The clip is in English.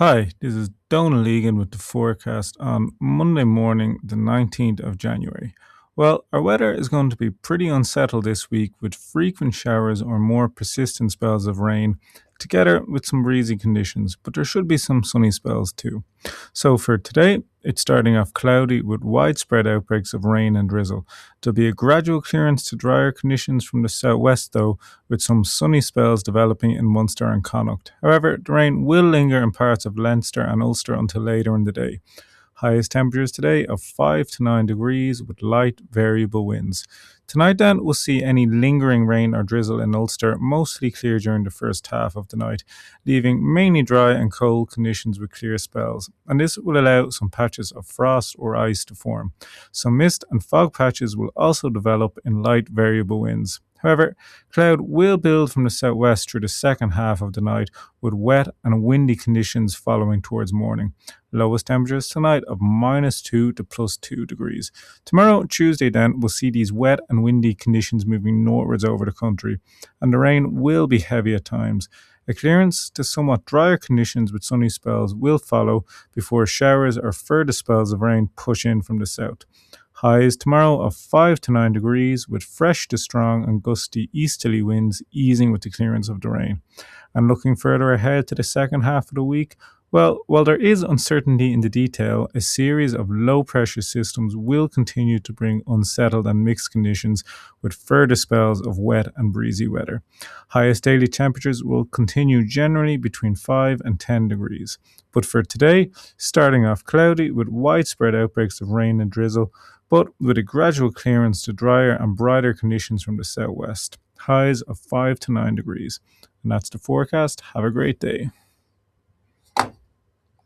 Hi, this is Donal Egan with the forecast on Monday morning, the 19th of January. Well, our weather is going to be pretty unsettled this week with frequent showers or more persistent spells of rain, together with some breezy conditions, but there should be some sunny spells too. So for today, it's starting off cloudy with widespread outbreaks of rain and drizzle. There'll be a gradual clearance to drier conditions from the southwest, though, with some sunny spells developing in Munster and Connacht. However, the rain will linger in parts of Leinster and Ulster until later in the day. Highest temperatures today of 5 to 9 degrees with light variable winds. Tonight, then, we'll see any lingering rain or drizzle in Ulster, mostly clear during the first half of the night, leaving mainly dry and cold conditions with clear spells. And this will allow some patches of frost or ice to form. Some mist and fog patches will also develop in light variable winds. However, cloud will build from the southwest through the second half of the night, with wet and windy conditions following towards morning. Lowest temperatures tonight of -2 to +2 degrees. Tomorrow, Tuesday, then, we'll see these wet and windy conditions moving northwards over the country, and the rain will be heavy at times. A clearance to somewhat drier conditions with sunny spells will follow before showers or further spells of rain push in from the south. Highs tomorrow of 5 to 9 degrees with fresh to strong and gusty easterly winds easing with the clearance of the rain. And looking further ahead to the second half of the week, well, while there is uncertainty in the detail, a series of low pressure systems will continue to bring unsettled and mixed conditions with further spells of wet and breezy weather. Highest daily temperatures will continue generally between 5 and 10 degrees. But for today, starting off cloudy with widespread outbreaks of rain and drizzle, but with a gradual clearance to drier and brighter conditions from the southwest. Highs of 5 to 9 degrees. And that's the forecast. Have a great day.